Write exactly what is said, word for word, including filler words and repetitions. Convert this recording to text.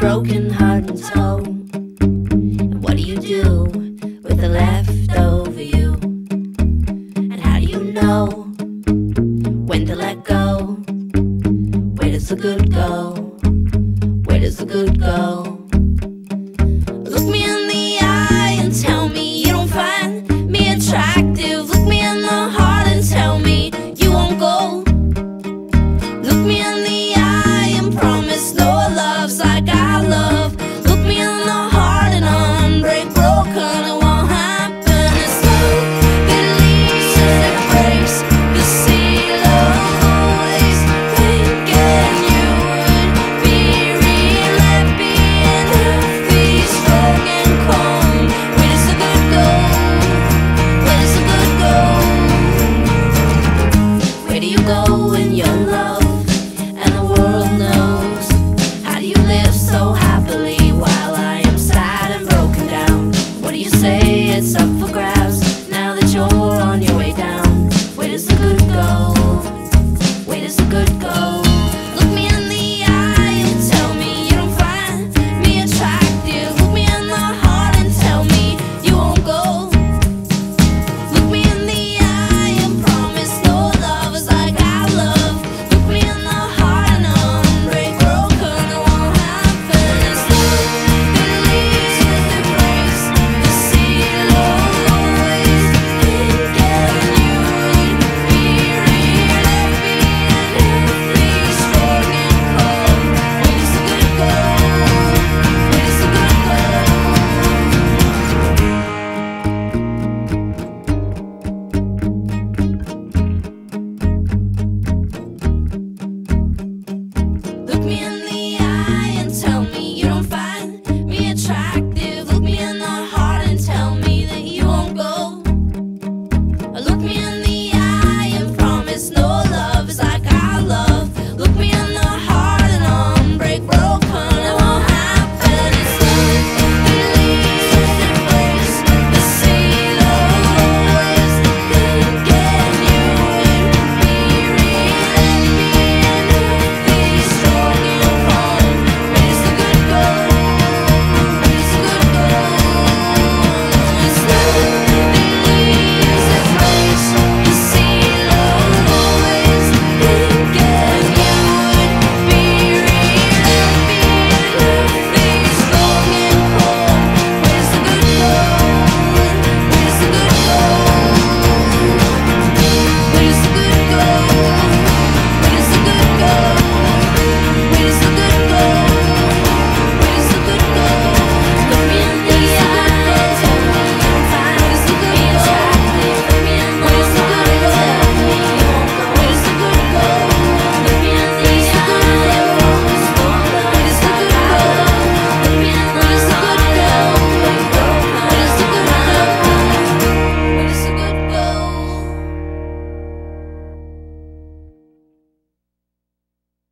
broken heart and soul. And what do you do with the leftover you? And how do you know when to let go? Where does the good go? Where does the good go? Look me in the eye and tell me you don't find me attractive. Look me in the heart and tell me you won't go. Look me in the eye and promise no love's like I love. Look me in the heart and unbreak broken, it won't happen. It's love that leaves us that breaks the seal of always thinking you would be real happy and healthy, strong and calm. Where does the good go? Where does the good go? Where do you go when you're loved and the world knows? How do you live so happily while I am sad and broken down? What do you say? It's up for